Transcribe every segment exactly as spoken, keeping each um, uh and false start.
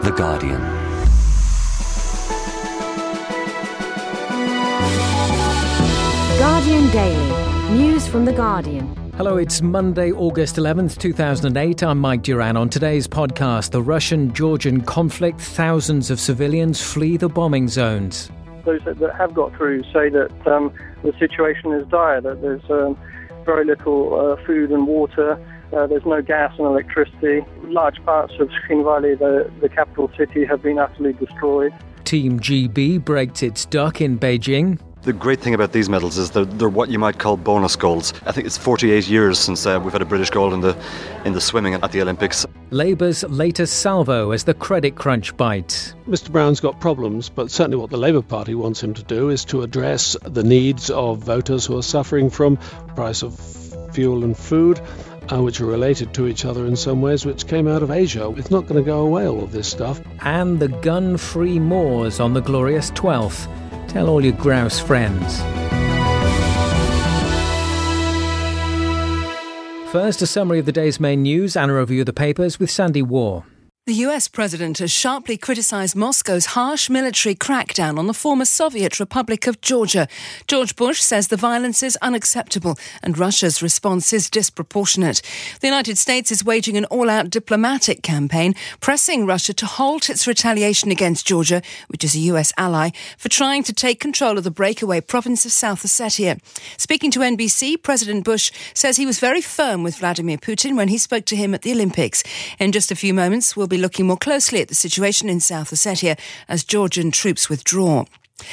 The Guardian. Guardian Daily. News from The Guardian. Hello, it's Monday, August eleventh, two thousand eight. I'm Mike Duran. On today's podcast, the Russian-Georgian conflict, thousands of civilians flee the bombing zones. Those that have got through say that um, the situation is dire, that there's um, very little uh, food and water, uh, there's no gas and electricity. Large parts of Tskhinvali, the, the capital city, have been utterly destroyed. Team G B breaks its duck in Beijing. The great thing about these medals is they're, they're what you might call bonus golds. I think it's forty-eight years since uh, we've had a British gold in the in the swimming at the Olympics. Labour's latest salvo as the credit crunch bites. Mister Brown's got problems, but certainly what the Labour Party wants him to do is to address the needs of voters who are suffering from the price of fuel and food, uh, which are related to each other in some ways, which came out of Asia. It's not going to go away, all of this stuff. And the gun-free Moors on the glorious twelfth. Tell all your grouse friends. First, a summary of the day's main news and a review of the papers with Sandy Waugh. The U S president has sharply criticised Moscow's harsh military crackdown on the former Soviet Republic of Georgia. George Bush says the violence is unacceptable and Russia's response is disproportionate. The United States is waging an all-out diplomatic campaign, pressing Russia to halt its retaliation against Georgia, which is a U S ally, for trying to take control of the breakaway province of South Ossetia. Speaking to N B C, President Bush says he was very firm with Vladimir Putin when he spoke to him at the Olympics. In just a few moments, we'll be looking more closely at the situation in South Ossetia as Georgian troops withdraw.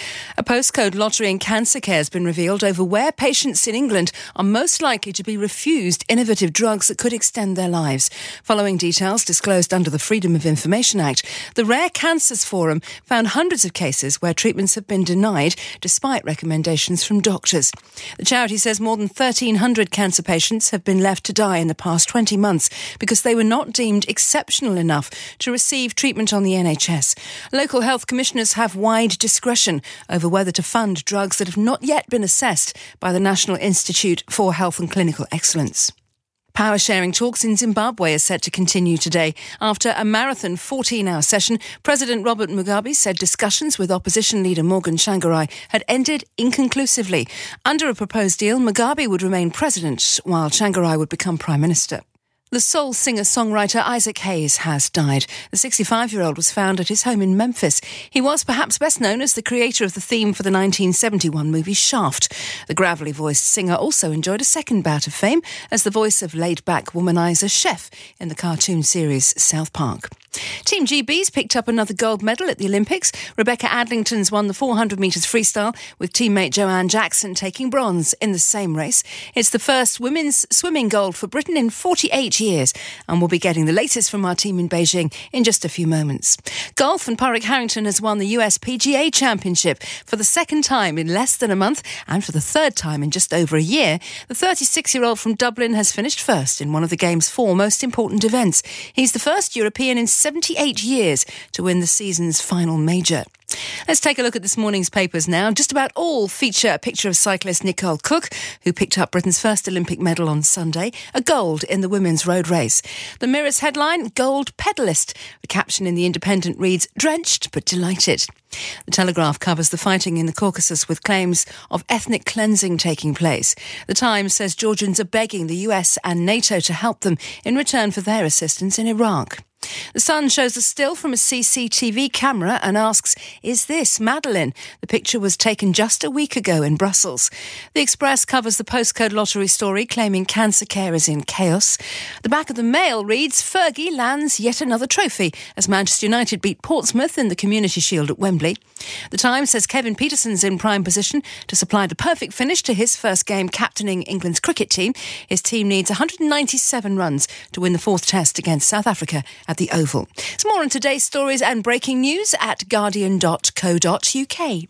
A postcode lottery in cancer care has been revealed over where patients in England are most likely to be refused innovative drugs that could extend their lives. Following details disclosed under the Freedom of Information Act, the Rare Cancers Forum found hundreds of cases where treatments have been denied despite recommendations from doctors. The charity says more than thirteen hundred cancer patients have been left to die in the past twenty months because they were not deemed exceptional enough to receive treatment on the N H S. Local health commissioners have wide discretion over whether to fund drugs that have not yet been assessed by the National Institute for Health and Clinical Excellence. Power-sharing talks in Zimbabwe are set to continue today. After a marathon fourteen-hour session, President Robert Mugabe said discussions with opposition leader Morgan Tsvangirai had ended inconclusively. Under a proposed deal, Mugabe would remain president while Tsvangirai would become prime minister. The soul singer-songwriter Isaac Hayes has died. The sixty-five-year-old was found at his home in Memphis. He was perhaps best known as the creator of the theme for the nineteen seventy-one movie Shaft. The gravelly-voiced singer also enjoyed a second bout of fame as the voice of laid-back womanizer Chef in the cartoon series South Park. Team G B's picked up another gold medal at the Olympics. Rebecca Adlington's won the four hundred metres freestyle, with teammate Joanne Jackson taking bronze in the same race. It's the first women's swimming gold for Britain in forty-eight years, and we'll be getting the latest from our team in Beijing in just a few moments. Golf, and Padraig Harrington has won the U S P G A Championship for the second time in less than a month, and for the third time in just over a year. The thirty-six-year-old from Dublin has finished first in one of the game's four most important events. He's the first European in seventy-eight years to win the season's final major. Let's take a look at this morning's papers now. Just about all feature a picture of cyclist Nicole Cook, who picked up Britain's first Olympic medal on Sunday, a gold in the women's road race. The Mirror's headline, Gold Pedalist. The caption in The Independent reads, drenched but delighted. The Telegraph covers the fighting in the Caucasus with claims of ethnic cleansing taking place. The Times says Georgians are begging the U S and NATO to help them in return for their assistance in Iraq. The Sun shows a still from a C C T V camera and asks, is this Madeleine? The picture was taken just a week ago in Brussels. The Express covers the postcode lottery story, claiming cancer care is in chaos. The back of the Mail reads, Fergie lands yet another trophy as Manchester United beat Portsmouth in the Community Shield at Wembley. The Times says Kevin Peterson's in prime position to supply the perfect finish to his first game captaining England's cricket team. His team needs one hundred ninety-seven runs to win the fourth test against South Africa at the Oval. It's more on today's stories and breaking news at guardian dot co dot uk.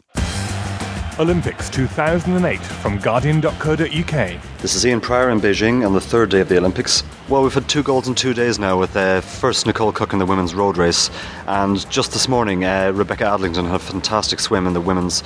Olympics two thousand eight from guardian dot co dot uk. This is Ian Pryor in Beijing on the third day of the Olympics. Well, we've had two golds in two days now, with uh, first Nicole Cook in the women's road race, and just this morning uh, Rebecca Adlington had a fantastic swim in the women's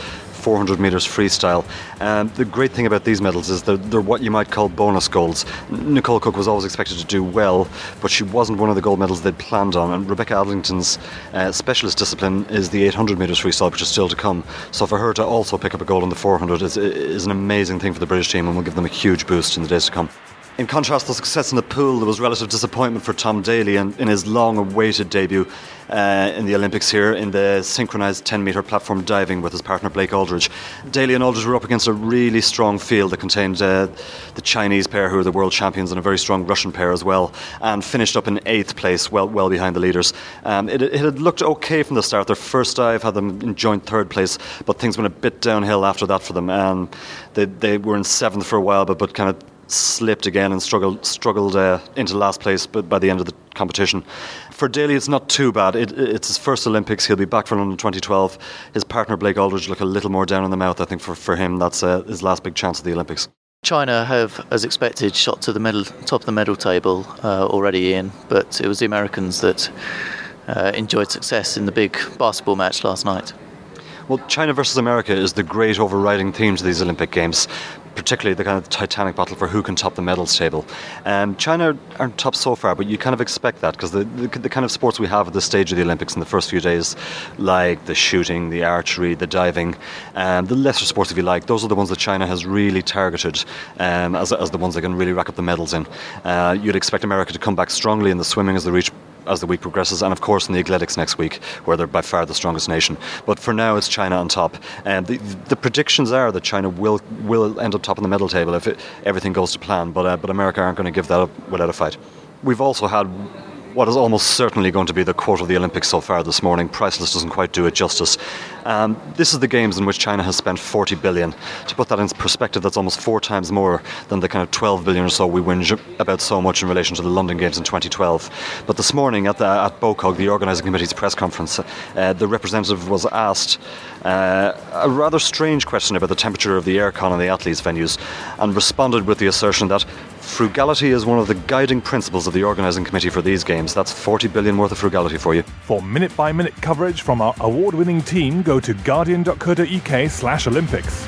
four hundred metres freestyle. Um, the great thing about these medals is they're, they're what you might call bonus golds. Nicole Cook was always expected to do well, but she wasn't one of the gold medals they'd planned on. And Rebecca Adlington's uh, specialist discipline is the eight hundred metres freestyle, which is still to come. So for her to also pick up a gold in the four hundred is, is an amazing thing for the British team and will give them a huge boost in the days to come. In contrast to success in the pool, there was relative disappointment for Tom Daley in, in his long-awaited debut uh, in the Olympics here in the synchronised ten metre platform diving with his partner Blake Aldridge. Daley and Aldridge were up against a really strong field that contained uh, the Chinese pair, who are the world champions, and a very strong Russian pair as well, and finished up in eighth place, well well behind the leaders. Um, it, it had looked okay from the start. Their first dive had them in joint third place, but things went a bit downhill after that for them. Um, they, they were in seventh for a while, but, but kind of slipped again and struggled struggled uh, into last place but by the end of the competition. For Daley, it's not too bad. It, it's his first Olympics. He'll be back for London twenty twelve. His partner Blake Aldridge look a little more down in the mouth. I think for, for him that's uh, his last big chance at the Olympics. China have, as expected, shot to the medal, top of the medal table uh, already in, but it was the Americans that uh, enjoyed success in the big basketball match last night. Well, China versus America is the great overriding theme to these Olympic Games, particularly the kind of titanic battle for who can top the medals table. Um, China aren't top so far, but you kind of expect that because the, the, the kind of sports we have at this stage of the Olympics in the first few days, like the shooting, the archery, the diving, um, the lesser sports if you like, those are the ones that China has really targeted um, as, as the ones they can really rack up the medals in. Uh, you'd expect America to come back strongly in the swimming as they reach as the week progresses, and of course in the athletics next week, where they're by far the strongest nation. But for now, it's China on top. And the, the predictions are that China will will end up top of the medal table if it, everything goes to plan. But uh, but America aren't going to give that up without a fight. We've also had what is almost certainly going to be the quote of the Olympics so far this morning. Priceless doesn't quite do it justice. Um, this is the games in which China has spent forty billion dollars. To put that in perspective, that's almost four times more than the kind of twelve billion dollars or so we whinge about so much in relation to the London Games in twenty twelve. But this morning at the, at BOCOG, the organising committee's press conference, uh, the representative was asked uh, a rather strange question about the temperature of the aircon in the athletes' venues, and responded with the assertion that frugality is one of the guiding principles of the organising committee for these games. That's forty billion dollars worth of frugality for you. For minute-by-minute coverage from our award-winning team, go to guardian dot co dot uk slash Olympics.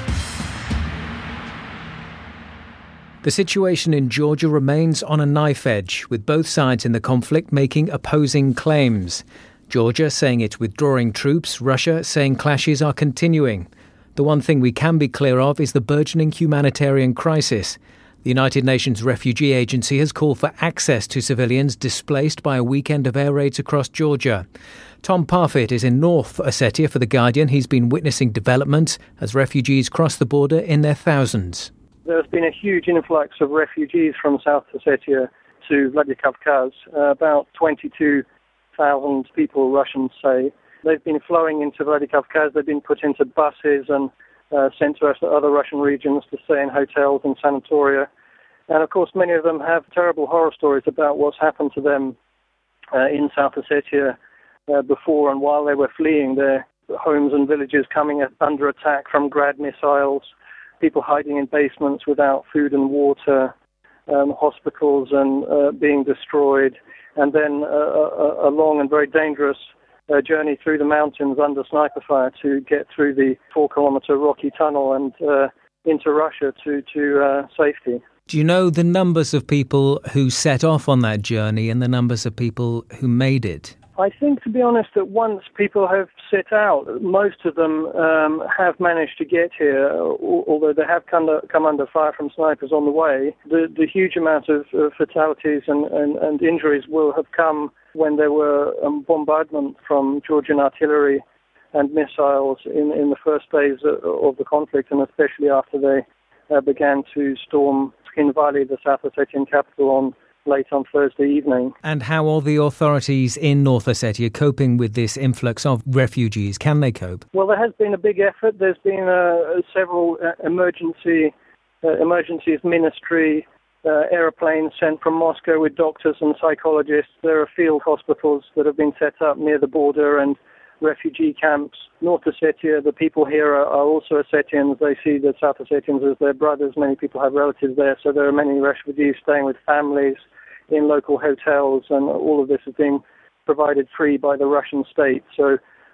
The situation in Georgia remains on a knife edge, with both sides in the conflict making opposing claims. Georgia saying it's withdrawing troops, Russia saying clashes are continuing. The one thing we can be clear of is the burgeoning humanitarian crisis. The United Nations Refugee Agency has called for access to civilians displaced by a weekend of air raids across Georgia. Tom Parfitt is in North Ossetia for The Guardian. He's been witnessing developments as refugees cross the border in their thousands. There's been a huge influx of refugees from South Ossetia to Vladikavkaz, uh, about twenty-two thousand people, Russians say. They've been flowing into Vladikavkaz, they've been put into buses and uh, sent to other Russian regions to stay in hotels and sanatoria. And of course, many of them have terrible horror stories about what's happened to them uh, in South Ossetia uh, before and while they were fleeing, their homes and villages coming under attack from Grad missiles, people hiding in basements without food and water, um, hospitals and uh, being destroyed, and then uh, a, a long and very dangerous uh, journey through the mountains under sniper fire to get through the four-kilometer rocky tunnel and uh, into Russia to, to uh, safety. Do you know the numbers of people who set off on that journey and the numbers of people who made it? I think, to be honest, that once people have set out, most of them um, have managed to get here, although they have come, to, come under fire from snipers on the way. The, the huge amount of uh, fatalities and, and, and injuries will have come when there were um, bombardment from Georgian artillery and missiles in, in the first days of the conflict, and especially after they uh, began to storm Tskhinvali, the South Ossetian capital, on late on Thursday evening. And how are the authorities in North Ossetia coping with this influx of refugees? Can they cope? Well, there has been a big effort. There's been uh, several uh, emergency uh, emergencies ministry uh, aeroplanes sent from Moscow with doctors and psychologists. There are field hospitals that have been set up near the border and refugee camps. North Ossetia, the people here are, are also Ossetians. They see the South Ossetians as their brothers. Many people have relatives there, so there are many refugees staying with families in local hotels, and all of this is being provided free by the Russian state. So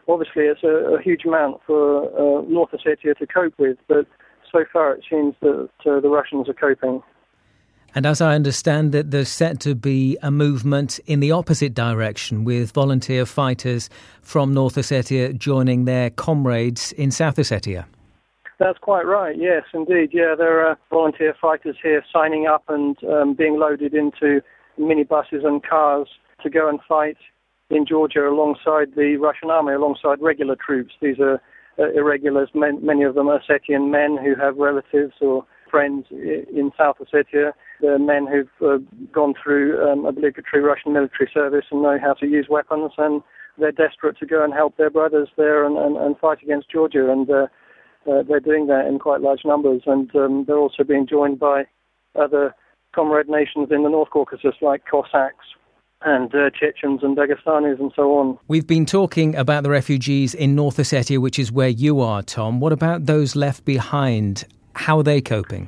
obviously it's a, a huge amount for uh, North Ossetia to cope with, but so far it seems that uh, the Russians are coping. And as I understand it, there's set to be a movement in the opposite direction, with volunteer fighters from North Ossetia joining their comrades in South Ossetia. That's quite right, yes, indeed. Yeah, there are volunteer fighters here signing up and um, being loaded into minibuses and cars to go and fight in Georgia alongside the Russian army, alongside regular troops. These are uh, irregulars, men, many of them Ossetian men who have relatives or friends in South Ossetia. They're men who've uh, gone through um, obligatory Russian military service and know how to use weapons, and they're desperate to go and help their brothers there and, and, and fight against Georgia. And uh, Uh, they're doing that in quite large numbers, and um, they're also being joined by other comrade nations in the North Caucasus, like Cossacks and uh, Chechens and Dagestanis and so on. We've been talking about the refugees in North Ossetia, which is where you are, Tom. What about those left behind? How are they coping?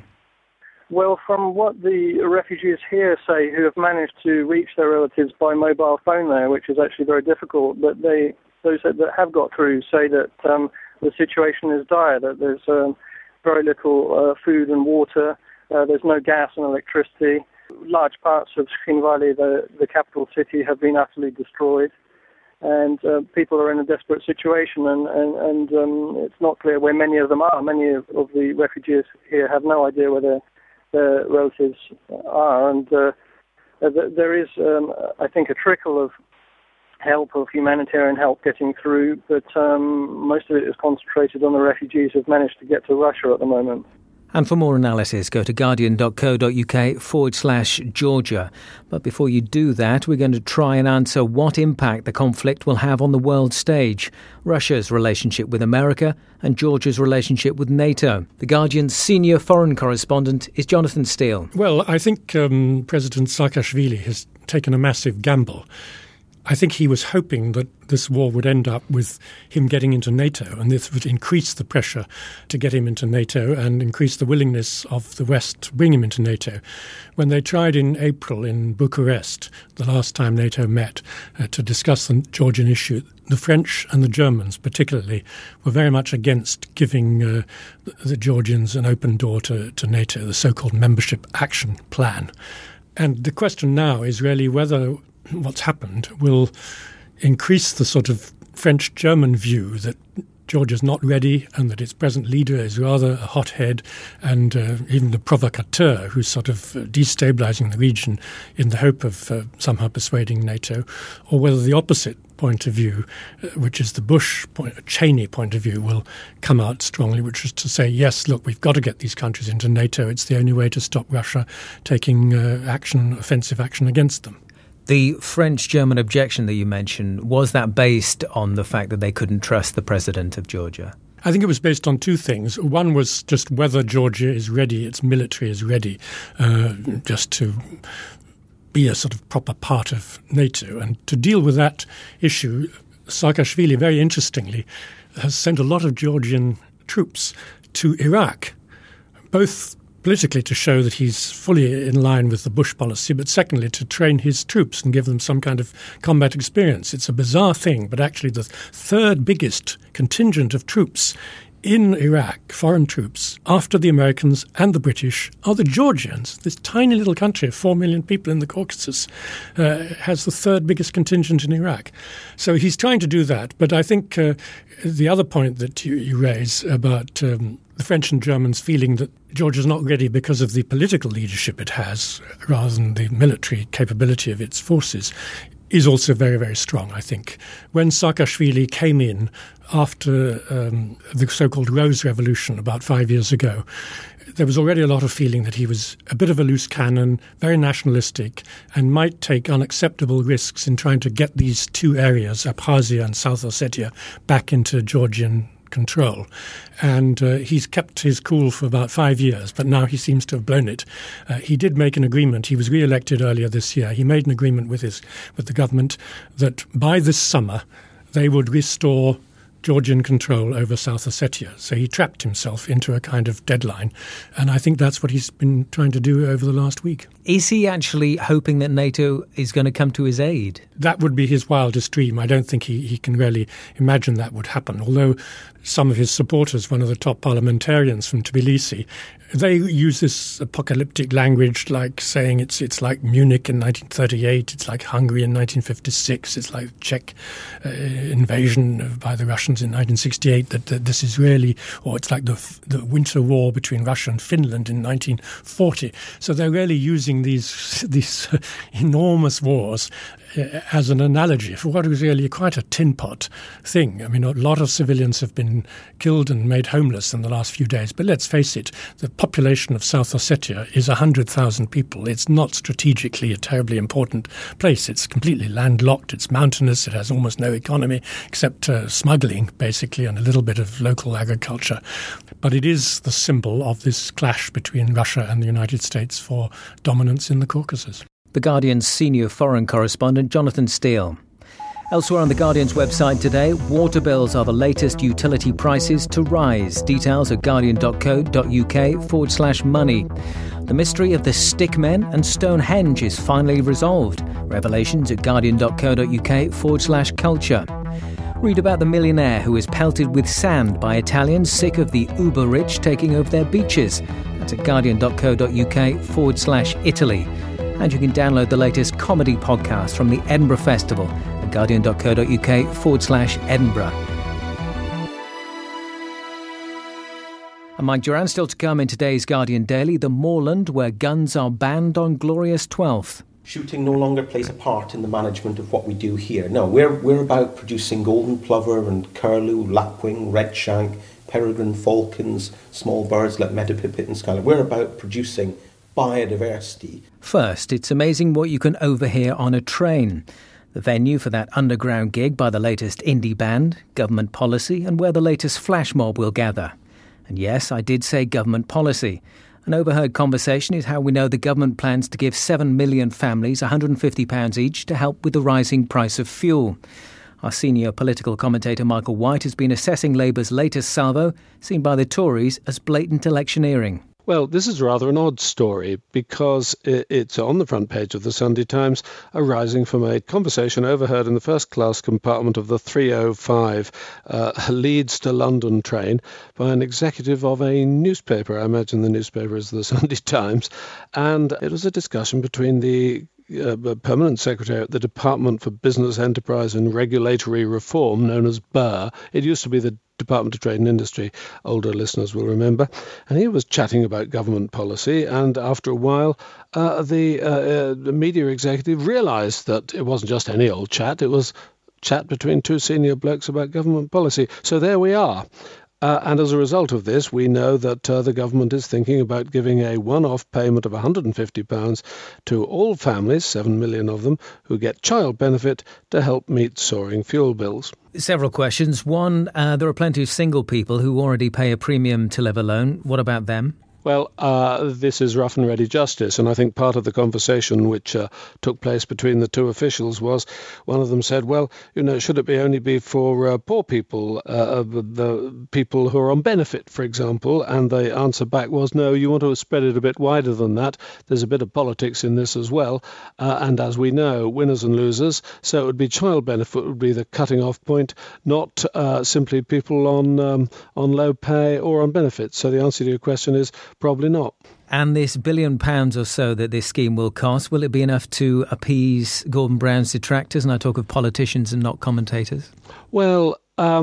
Well, from what the refugees here say, who have managed to reach their relatives by mobile phone there, which is actually very difficult, but they those that have got through say that um, the situation is dire, that there's um, very little uh, food and water, uh, there's no gas and electricity. Large parts of Tkhinvali, the, the capital city, have been utterly destroyed, and uh, people are in a desperate situation, and, and, and um, it's not clear where many of them are. Many of, of the refugees here have no idea where their, their relatives are, and uh, there is, um, I think, a trickle of help, of humanitarian help getting through, but um, most of it is concentrated on the refugees who've managed to get to Russia at the moment. And for more analysis, go to guardian.co.uk forward slash Georgia. But before you do that, we're going to try and answer what impact the conflict will have on the world stage, Russia's relationship with America and Georgia's relationship with NATO. The Guardian's senior foreign correspondent is Jonathan Steele. Well, I think um, President Saakashvili has taken a massive gamble. I think he was hoping that this war would end up with him getting into NATO, and this would increase the pressure to get him into NATO and increase the willingness of the West to bring him into NATO. When they tried in April in Bucharest, the last time NATO met, uh, to discuss the Georgian issue, the French and the Germans particularly were very much against giving uh, the Georgians an open door to, to NATO, the so-called Membership Action Plan. And the question now is really whether what's happened will increase the sort of French-German view that Georgia's not ready and that its present leader is rather a hothead and uh, even the provocateur who's sort of destabilising the region in the hope of uh, somehow persuading NATO, or whether the opposite point of view, uh, which is the Bush point, Cheney point of view, will come out strongly, which is to say, yes, look, we've got to get these countries into NATO. It's the only way to stop Russia taking uh, action, offensive action against them. The French-German objection that you mentioned, was that based on the fact that they couldn't trust the president of Georgia? I think it was based on two things. One was just whether Georgia is ready, its military is ready, uh, just to be a sort of proper part of NATO. And to deal with that issue, Saakashvili, very interestingly, has sent a lot of Georgian troops to Iraq, both politically to show that he's fully in line with the Bush policy, but secondly to train his troops and give them some kind of combat experience. It's a bizarre thing, but actually the third biggest contingent of troops in Iraq, foreign troops, after the Americans and the British, are the Georgians. This tiny little country of four million people in the Caucasus uh, has the third biggest contingent in Iraq. So he's trying to do that. But I think uh, the other point that you, you raise about um, the French and Germans feeling that Georgia's not ready because of the political leadership it has, rather than the military capability of its forces, is also very, very strong, I think. When Saakashvili came in after um, the so-called Rose Revolution about five years ago, there was already a lot of feeling that he was a bit of a loose cannon, very nationalistic, and might take unacceptable risks in trying to get these two areas, Abkhazia and South Ossetia, back into Georgian control. And uh, he's kept his cool for about five years, but now he seems to have blown it. Uh, he did make an agreement. He was re-elected earlier this year. He made an agreement with his with the government that by this summer they would restore Georgian control over South Ossetia. So he trapped himself into a kind of deadline. And I think that's what he's been trying to do over the last week. Is he actually hoping that NATO is going to come to his aid? That would be his wildest dream. I don't think he, he can really imagine that would happen. Although some of his supporters, one of the top parliamentarians from Tbilisi, they use this apocalyptic language, like saying it's it's like Munich in nineteen thirty-eight, it's like Hungary in nineteen fifty-six, it's like Czech uh, invasion by the Russians in nineteen sixty-eight, that, that this is really, or it's like the the Winter War between Russia and Finland in nineteen forty. So they're really using these these uh, enormous wars uh, as an analogy for what was really quite a tin pot thing. I mean, a lot of civilians have been killed and made homeless in the last few days, but let's face it, the population of South Ossetia is one hundred thousand people. It's not strategically a terribly important place. It's completely landlocked. It's mountainous. It has almost no economy except uh, smuggling, basically, and a little bit of local agriculture. But it is the symbol of this clash between Russia and the United States for dominance in the Caucasus. The Guardian's senior foreign correspondent, Jonathan Steele. Elsewhere on The Guardian's website today, water bills are the latest utility prices to rise. Details at guardian.co.uk forward slash money. The mystery of the Stickmen and Stonehenge is finally resolved. Revelations at guardian.co.uk forward slash culture. Read about the millionaire who is pelted with sand by Italians sick of the uber-rich taking over their beaches. That's at guardian.co.uk forward slash Italy. And you can download the latest comedy podcast from the Edinburgh Festival at guardian.co.uk forward slash Edinburgh. And Mike Duran still to come in today's Guardian Daily, the moorland where guns are banned on glorious twelfth. Shooting no longer plays a part in the management of what we do here. No, we're we're about producing golden plover and curlew, lapwing, redshank, peregrine falcons, small birds like meadowpipit and skylar. We're about producing biodiversity. First, it's amazing what you can overhear on a train. The venue for that underground gig by the latest indie band, government policy, and where the latest flash mob will gather. And yes, I did say government policy. An overheard conversation is how we know the government plans to give seven million families one hundred fifty pounds each to help with the rising price of fuel. Our senior political commentator Michael White has been assessing Labour's latest salvo, seen by the Tories as blatant electioneering. Well, this is rather an odd story because it's on the front page of the Sunday Times, arising from a conversation overheard in the first-class compartment of the three oh five uh, Leeds to London train by an executive of a newspaper. I imagine the newspaper is the Sunday Times. And it was a discussion between the Uh, Permanent Secretary at the Department for Business, Enterprise and Regulatory Reform, known as B U R. It used to be the Department of Trade and Industry, older listeners will remember. And he was chatting about government policy, and after a while, uh, the, uh, uh, the media executive realised that it wasn't just any old chat, it was chat between two senior blokes about government policy. So there we are. Uh, and as a result of this, we know that uh, the government is thinking about giving a one-off payment of one hundred fifty pounds to all families, seven million of them, who get child benefit to help meet soaring fuel bills. Several questions. One, uh, there are plenty of single people who already pay a premium to live alone. What about them? Well, uh, this is rough and ready justice, and I think part of the conversation which uh, took place between the two officials was one of them said, well, you know, should it be only be for uh, poor people, uh, the people who are on benefit, for example? And the answer back was, no, you want to spread it a bit wider than that. There's a bit of politics in this as well. Uh, and as we know, winners and losers. So it would be child benefit would be the cutting off point, not uh, simply people on, um, on low pay or on benefits. So the answer to your question is, probably not. And this billion pounds or so that this scheme will cost, will it be enough to appease Gordon Brown's detractors? And I talk of politicians and not commentators. Well,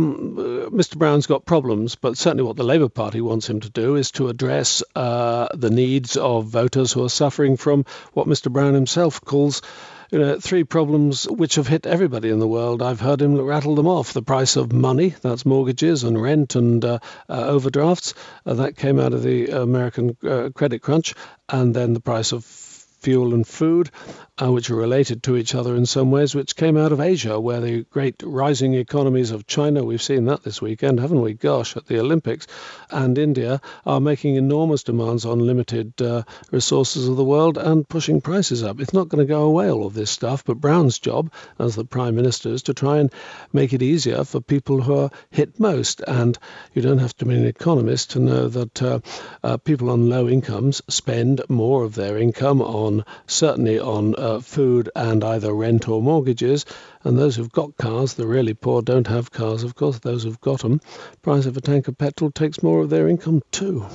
um, Mister Brown's got problems, but certainly what the Labour Party wants him to do is to address uh, the needs of voters who are suffering from what Mister Brown himself calls You know, three problems which have hit everybody in the world. I've heard him rattle them off. The price of money, that's mortgages and rent and uh, uh, overdrafts. Uh, that came out of the American uh, credit crunch. And then the price of fuel and food. uh, which are related to each other in some ways, which came out of Asia, where the great rising economies of China, we've seen that this weekend, haven't we? Gosh, at the Olympics, and India are making enormous demands on limited uh, resources of the world and pushing prices up. It's not going to go away, all of this stuff, but Brown's job as the Prime Minister is to try and make it easier for people who are hit most. And you don't have to be an economist to know that uh, uh, people on low incomes spend more of their income on, certainly on uh, food and either rent or mortgages. And those who've got cars, the really poor, don't have cars, of course. Those who've got them, price of a tank of petrol takes more of their income too.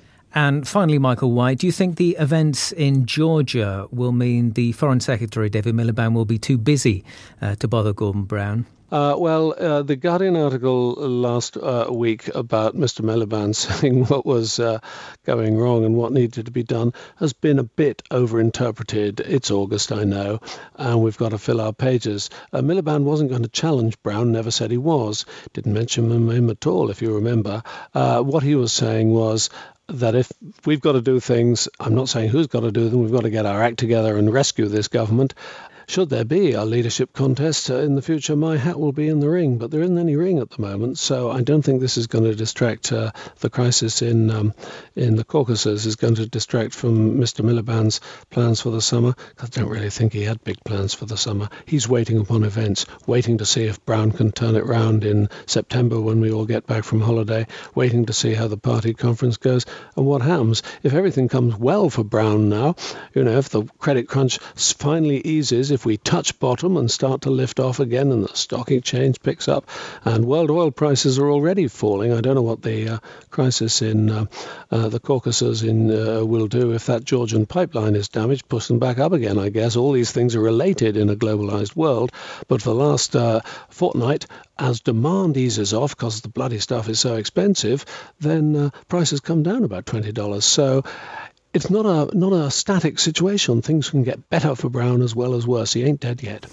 And finally, Michael White, do you think the events in Georgia will mean the Foreign Secretary, David Miliband, will be too busy uh, to bother Gordon Brown? Uh, well, uh, the Guardian article last uh, week about Mister Miliband saying what was uh, going wrong and what needed to be done has been a bit overinterpreted. It's August, I know, and we've got to fill our pages. Uh, Miliband wasn't going to challenge Brown, never said he was. Didn't mention him at all, if you remember. Uh, what he was saying was that if we've got to do things, I'm not saying who's got to do them, we've got to get our act together and rescue this government. Should there be a leadership contest uh, in the future, my hat will be in the ring, but there isn't any ring at the moment, so I don't think this is going to distract uh, the crisis in um, in the Caucasus, is going to distract from Mister Miliband's plans for the summer. I don't really think he had big plans for the summer. He's waiting upon events, waiting to see if Brown can turn it round in September when we all get back from holiday, waiting to see how the party conference goes and what happens. If everything comes well for Brown now, you know, if the credit crunch finally eases, if we touch bottom and start to lift off again and the stock exchange picks up and world oil prices are already falling, I don't know what the uh, crisis in uh, uh, the Caucasus in, uh, will do. If that Georgian pipeline is damaged, push them back up again, I guess. All these things are related in a globalized world. But for the last uh, fortnight, as demand eases off because the bloody stuff is so expensive, then uh, prices come down about twenty dollars. So it's not a not a static situation. Things can get better for Brown as well as worse. He ain't dead yet.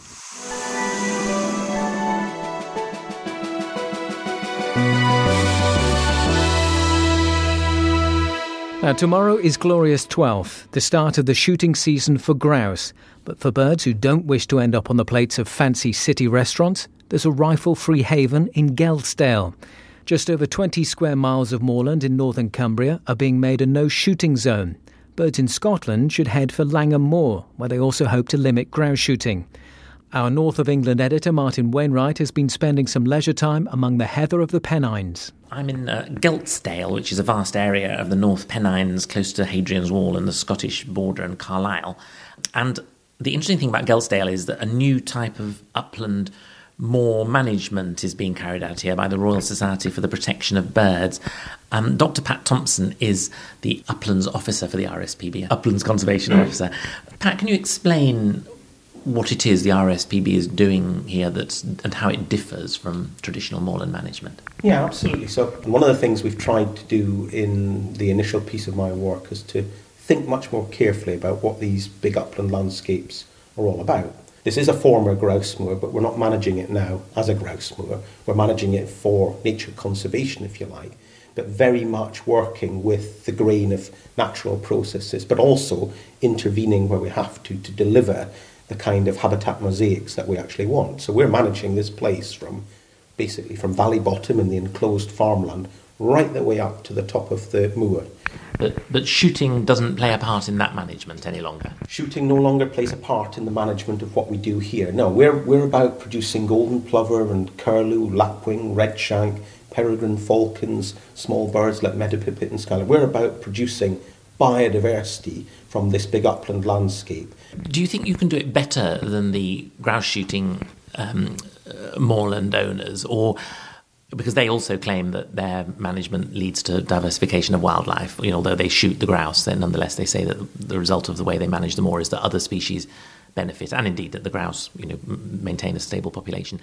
Now, tomorrow is Glorious twelfth, the start of the shooting season for grouse. But for birds who don't wish to end up on the plates of fancy city restaurants, there's a rifle-free haven in Geltsdale. Just over twenty square miles of moorland in northern Cumbria are being made a no-shooting zone. Birds in Scotland should head for Langham Moor, where they also hope to limit grouse shooting. Our North of England editor, Martin Wainwright, has been spending some leisure time among the heather of the Pennines. I'm in uh, Geltsdale, which is a vast area of the North Pennines close to Hadrian's Wall and the Scottish border and Carlisle. And the interesting thing about Geltsdale is that a new type of upland moor management is being carried out here by the Royal Society for the Protection of Birds. Um, Doctor Pat Thompson is the Uplands Officer for the R S P B, Uplands Conservation Officer. Pat, can you explain what it is the R S P B is doing here that's, and how it differs from traditional moorland management? Yeah, absolutely. So one of the things we've tried to do in the initial piece of my work is to think much more carefully about what these big upland landscapes are all about. This is a former grouse moor, but we're not managing it now as a grouse moor. We're managing it for nature conservation, if you like, but very much working with the grain of natural processes, but also intervening where we have to to deliver the kind of habitat mosaics that we actually want. So we're managing this place from basically from Valley Bottom in the enclosed farmland right the way up to the top of the moor. But, but shooting doesn't play a part in that management any longer? Shooting no longer plays a part in the management of what we do here. No, we're, we're about producing golden plover and curlew, lapwing, redshank, peregrine falcons, small birds like meadowpipit and skylar. We're about producing biodiversity from this big upland landscape. Do you think you can do it better than the grouse shooting um, uh, moorland owners, or because they also claim that their management leads to diversification of wildlife? You know, although they shoot the grouse, then nonetheless they say that the result of the way they manage the moor is that other species benefit, and indeed that the grouse, you know, maintain a stable population.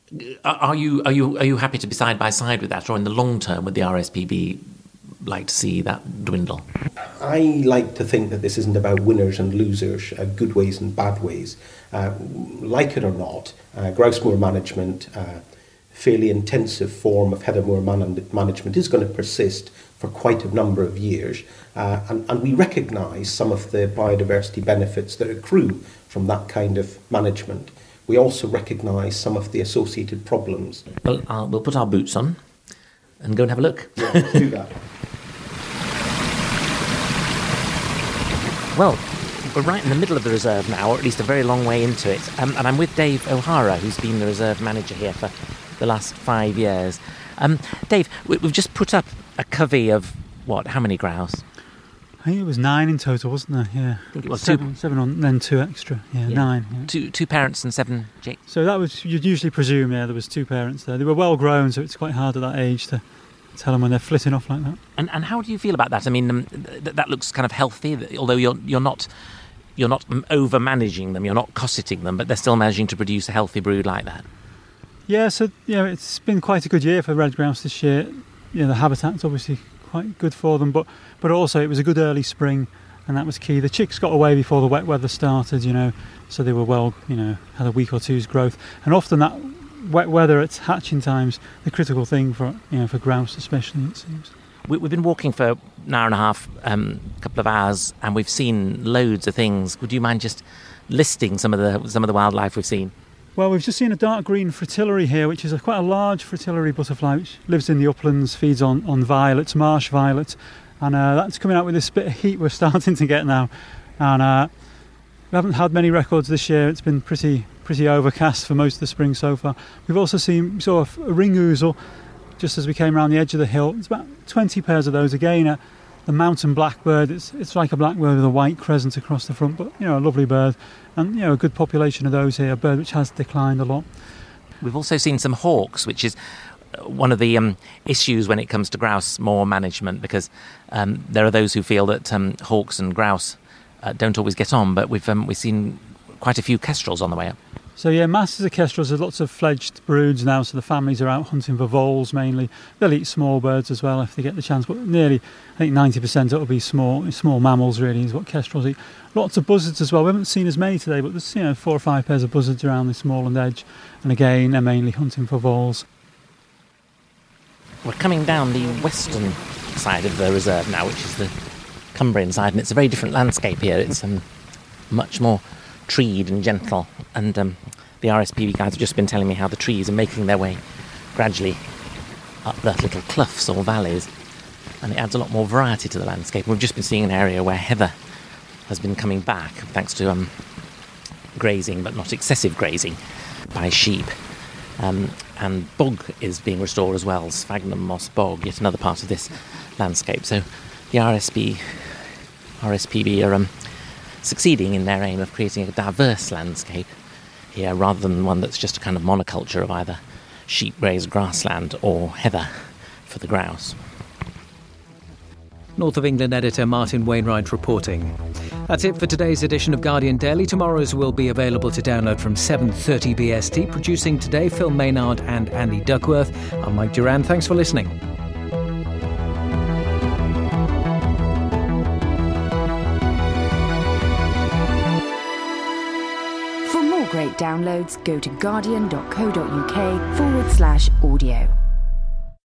Are you are you are you happy to be side by side with that, or in the long term would the R S P B like to see that dwindle? I like to think that this isn't about winners and losers, uh, good ways and bad ways. Uh, like it or not, uh, grouse moor management, uh, fairly intensive form of heather moor man- management is going to persist for quite a number of years, uh, and, and we recognise some of the biodiversity benefits that accrue from that kind of management. We also recognise some of the associated problems. Well, uh, we'll put our boots on and go and have a look. Yeah, let's do that. Well, we're right in the middle of the reserve now, or at least a very long way into it. Um, and I'm with Dave O'Hara, who's been the reserve manager here for the last five years. Um, Dave, we, we've just put up a covey of, what, how many grouse? I think it was nine in total, wasn't there? Yeah. I think it was seven, two. Seven on, then two extra. Yeah, yeah. nine. Yeah. Two two parents and seven chicks. So that was, you'd usually presume, yeah, there was two parents there. They were well grown, so it's quite hard at that age to tell them when they're flitting off like that. And and how do you feel about that? I mean, um, th- that looks kind of healthy, although you're you're not you're not over managing them, you're not cosseting them, but they're still managing to produce a healthy brood like that. Yeah, so yeah, it's been quite a good year for red grouse this year. You know, the habitat's obviously quite good for them, but but also it was a good early spring, and that was key. The chicks got away before the wet weather started, you know, so they were well, you know, had a week or two's growth. And often that wet weather at hatching time's the critical thing for, you know, for grouse especially, it seems. We, we've been walking for an hour and a half, um, a couple of hours, and we've seen loads of things. Would you mind just listing some of the some of the wildlife we've seen? Well, we've just seen a dark green fritillary here, which is a, quite a large fritillary butterfly, which lives in the uplands, feeds on, on violets, marsh violet, and uh, that's coming out with this bit of heat we're starting to get now. And uh, we haven't had many records this year. It's been pretty pretty overcast for most of the spring so far. We've also seen we saw a, a ring ouzel just as we came around the edge of the hill. It's about twenty pairs of those again. Uh, the mountain blackbird, it's it's like a blackbird with a white crescent across the front, but you know, a lovely bird, and you know, a good population of those here. A bird which has declined a lot. We've also seen some hawks, which is one of the um, issues when it comes to grouse moor management, because um, there are those who feel that um, hawks and grouse uh, don't always get on, but we've um, we've seen quite a few kestrels on the way up. So yeah, masses of kestrels. There's lots of fledged broods now, so the families are out hunting for voles mainly. They'll eat small birds as well if they get the chance, but nearly, I think ninety percent it'll be small small mammals really is what kestrels eat. Lots of buzzards as well. We haven't seen as many today, but there's, you know, four or five pairs of buzzards around this moorland edge, and again they're mainly hunting for voles. We're coming down the western side of the reserve now, which is the Cumbrian side, and it's a very different landscape here. It's um, much more treed and gentle, and um, the R S P B guys have just been telling me how the trees are making their way gradually up the little cloughs or valleys, and it adds a lot more variety to the landscape. We've just been seeing an area where heather has been coming back thanks to um, grazing, but not excessive grazing, by sheep. Um, and bog is being restored as well, sphagnum moss bog, yet another part of this landscape. So the R S P, R S P B are um, succeeding in their aim of creating a diverse landscape here, rather than one that's just a kind of monoculture of either sheep-grazed grassland or heather for the grouse. North of England editor Martin Wainwright reporting. That's it for today's edition of Guardian Daily. Tomorrow's will be available to download from seven thirty B S T. Producing today, Phil Maynard and Andy Duckworth. I'm Mike Duran. Thanks for listening. For more great downloads, go to guardian.co.uk forward slash audio.